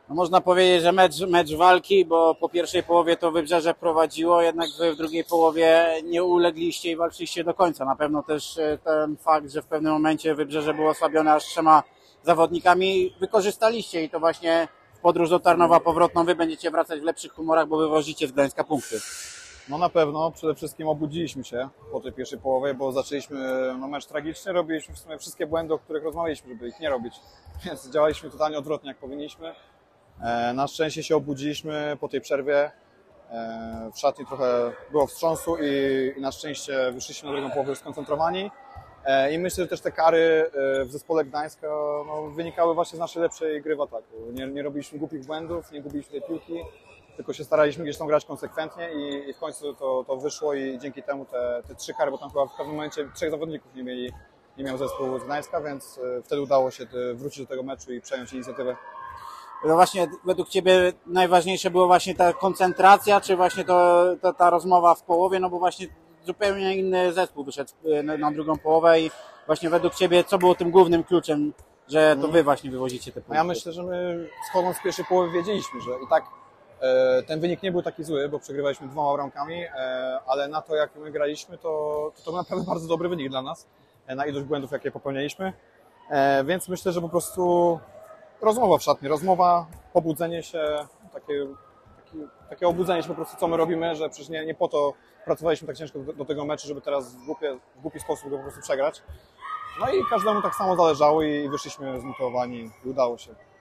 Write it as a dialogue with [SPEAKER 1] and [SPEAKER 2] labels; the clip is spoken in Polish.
[SPEAKER 1] No można powiedzieć, że mecz walki, bo po pierwszej połowie to Wybrzeże prowadziło, jednak wy w drugiej połowie nie ulegliście i walczyliście do końca. Na pewno też ten fakt, że w pewnym momencie Wybrzeże było osłabione aż 3 zawodnikami, wykorzystaliście i to właśnie w podróż do Tarnowa powrotną wy będziecie wracać w lepszych humorach, bo wywozicie z Gdańska punkty.
[SPEAKER 2] No na pewno, przede wszystkim obudziliśmy się po tej pierwszej połowie, bo zaczęliśmy mecz tragicznie, robiliśmy w sumie wszystkie błędy, o których rozmawialiśmy, żeby ich nie robić, więc działaliśmy totalnie odwrotnie jak powinniśmy. Na szczęście się obudziliśmy po tej przerwie, w szatni trochę było wstrząsu i na szczęście wyszliśmy na drugą połowę skoncentrowani. I myślę, że też te kary w zespole Gdańska wynikały właśnie z naszej lepszej gry w ataku. Nie robiliśmy głupich błędów, nie gubiliśmy tej piłki, tylko się staraliśmy gdzieś tam grać konsekwentnie i w końcu to wyszło i dzięki temu te 3 kary, bo tam chyba w pewnym momencie 3 zawodników nie miał zespół z Gdańska, więc wtedy udało się wrócić do tego meczu i przejąć inicjatywę.
[SPEAKER 1] No właśnie według Ciebie najważniejsze było właśnie ta koncentracja, czy właśnie ta rozmowa w połowie, no bo właśnie zupełnie inny zespół wyszedł na drugą połowę i właśnie według Ciebie co było tym głównym kluczem, że to Wy właśnie wywozicie te punkty?
[SPEAKER 2] No ja myślę, że my schodząc z pierwszej połowy wiedzieliśmy, że i tak ten wynik nie był taki zły, bo przegrywaliśmy 2 bramkami, ale na to jak my graliśmy, to był naprawdę bardzo dobry wynik dla nas, na ilość błędów jakie popełnialiśmy, więc myślę, że po prostu rozmowa w szatni, pobudzenie się, takie obudzenie się po prostu, co my robimy, że przecież nie po to pracowaliśmy tak ciężko do tego meczu, żeby teraz w głupi sposób go po prostu przegrać. No i każdemu tak samo zależało i wyszliśmy zmotywowani i udało się.